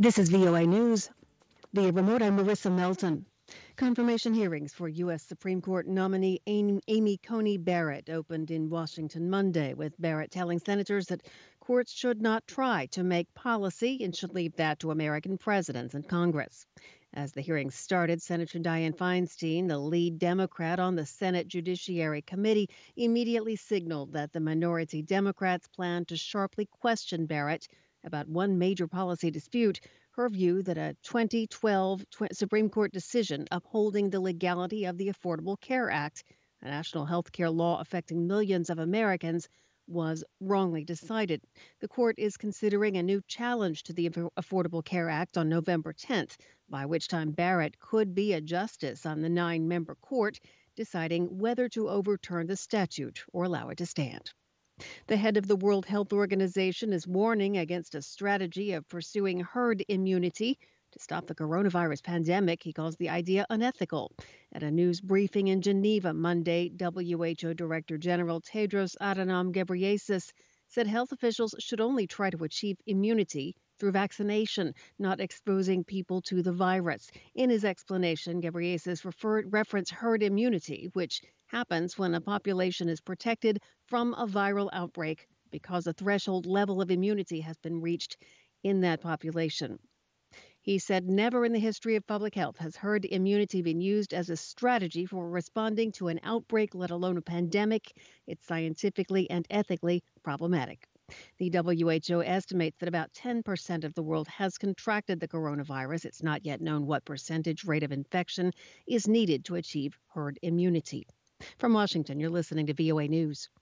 This is VOA News. Via remote, I'm Marissa Melton. Confirmation hearings for U.S. Supreme Court nominee Amy Coney Barrett opened in Washington Monday, with Barrett telling senators that courts should not try to make policy and should leave that to American presidents and Congress. As the hearings started, Senator Dianne Feinstein, the lead Democrat on the Senate Judiciary Committee, immediately signaled that the minority Democrats plan to sharply question Barrett about one major policy dispute: her view that a 2012 Supreme Court decision upholding the legality of the Affordable Care Act, a national health care law affecting millions of Americans, was wrongly decided. The court is considering a new challenge to the Affordable Care Act on November 10th, by which time Barrett could be a justice on the 9-member court, deciding whether to overturn the statute or allow it to stand. The head of the World Health Organization is warning against a strategy of pursuing herd immunity to stop the coronavirus pandemic. He calls the idea unethical. At a news briefing in Geneva Monday, WHO Director General Tedros Adhanom Ghebreyesus said health officials should only try to achieve immunity through vaccination, not exposing people to the virus. In his explanation, Ghebreyesus referenced herd immunity, which happens when a population is protected from a viral outbreak because a threshold level of immunity has been reached in that population. He said never in the history of public health has herd immunity been used as a strategy for responding to an outbreak, let alone a pandemic. It's scientifically and ethically problematic. The WHO estimates that about 10% of the world has contracted the coronavirus. It's not yet known what percentage rate of infection is needed to achieve herd immunity. From Washington, you're listening to VOA News.